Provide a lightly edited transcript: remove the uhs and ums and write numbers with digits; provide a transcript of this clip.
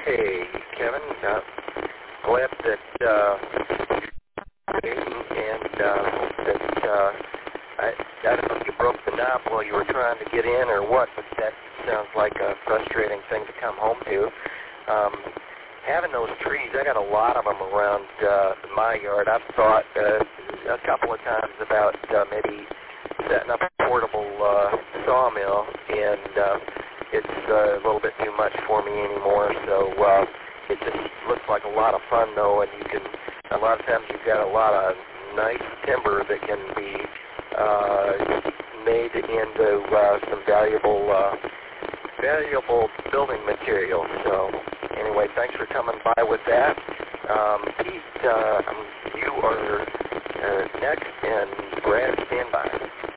Hey, Kevin. Glad that I don't know if you broke the knob while you were trying to get in or what, but that sounds like a frustrating thing to come home to. Having those trees, I got a lot of them around my yard. I've thought a couple of times about maybe setting up a portable sawmill, and it's a little bit too much for me anymore. So it just looks like a lot of fun, though, and you can. A lot of times you've got a lot of nice timber that can be made into some valuable building material. So anyway, thanks for coming by with that. Pete, you are next, and Brad, stand by.